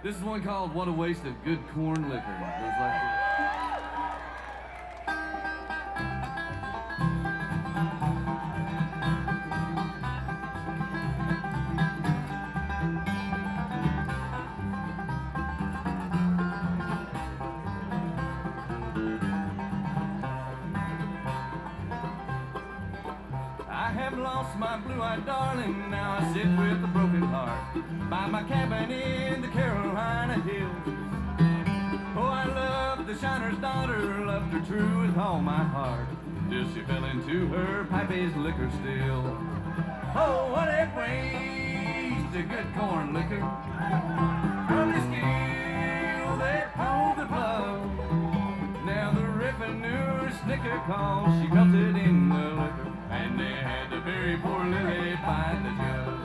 This is one called What a Waste of Good Corn Liquor. It goes like this. I have lost my blue-eyed darling, now I sit with a broken heart by my cabin in the Carolina hills. Oh, I loved the shiner's daughter, loved her true with all my heart, till she fell into her pipey's liquor still. Oh, what a waste of good corn liquor. From the still they pulled the plug. Now the revenue snicker cause she melted in the liquor, and they had to bury poor Lily by the jug.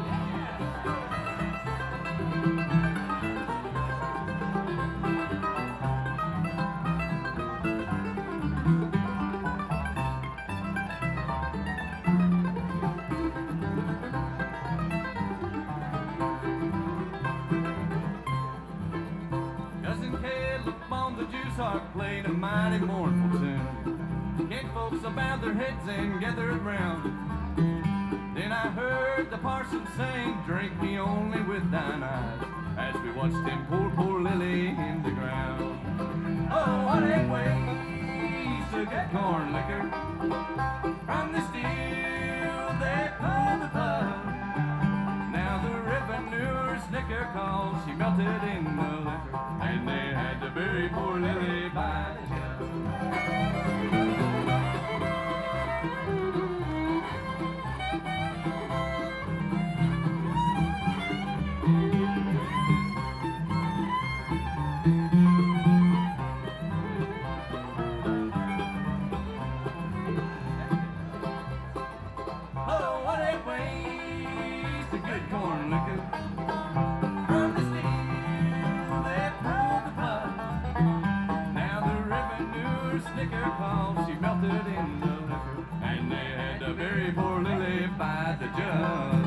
Cousin Caleb on the juice harp played a mighty mournful tune. Kent folks bowed their heads and gathered round. Then I heard the parson sing, "Drink me only with thine eyes," as we watched him pour poor Lily in the ground. Oh, what a waste of good corn liquor. From the still they pulled the plug. Now the revenue snicker cause she melted in the liquor, and they had to bury poor Lily by the jug. Oh, what a waste of good corn liquor. From the still they pulled the plug. Now the revenue snicker cause she melted in the liquor, and they had to bury poor Lily by the jug.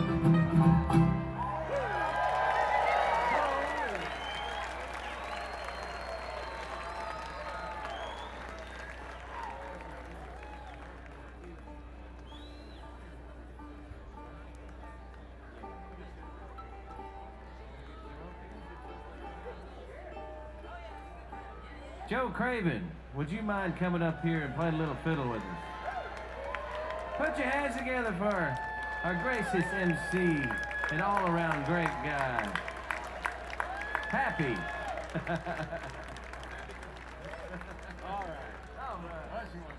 Joe Craven, would you mind coming up here and play a little fiddle with us? Put your hands together for our gracious MC and all-around great guy, Happy. All right. All right.